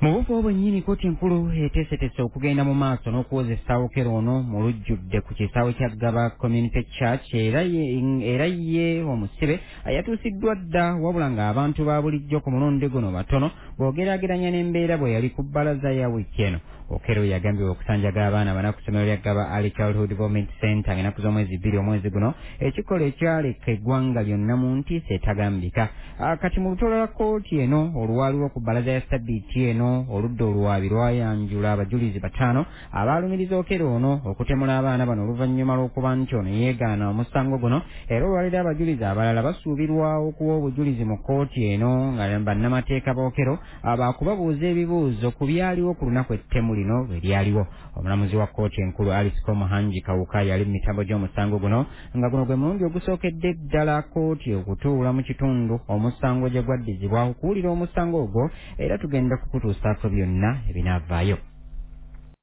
Mu bufo bwennyini kkooti enkulu eteeseteese okugenda mu maaso n'okuwozesa Okero ono mu lujjudde ku kisaawe kya Gaba Community Church era ye omusibe yatuusiddwa dda wabula ng'abantu ba bulijjo ku mulundi guno batono bw'ogeraageranya n'embeera bwe yali ku bbalaza ya wiiki eno. Okero yagambye okusanjaga abaana bana ku ssomero lya Gaba Early Childhood Development Center ng'ennaku z'omwezi 2 omwezi guno ekikola ekyaleka eggwanga lyonna mu ntiisa etagambika. Kati mu lutuula lwa kkooti eno olwaliwo ku bbalaza ya Ssabbiiti eno oludda oluwabi lwayanjula abajulizi 5 abaalumiriza Okero ono okutemula abaana bano oluvannyuma lw'okuba nti ono yeegaana omusango guno era olwaliro abajulizi abalala basuubirwa okuwa obujulizi mu kkooti eno nga bannamateeka ba Okero baakubabuuza ebibuuzo ku byaliwo ku lunaku ettemu lino bwe lyaliwo. Omulamuzi wa kkooti enkulu Alice Komuhangi Kawuka yali mu mitambo gy'omusango guno nga guno gwe mulundi ogusookedde ddala kkooti okutuula mu kitundu omusango gye gwaddizibwa okuwulira omusango ogwo era tugenda kukutuusaako byonna ebinaavaayo.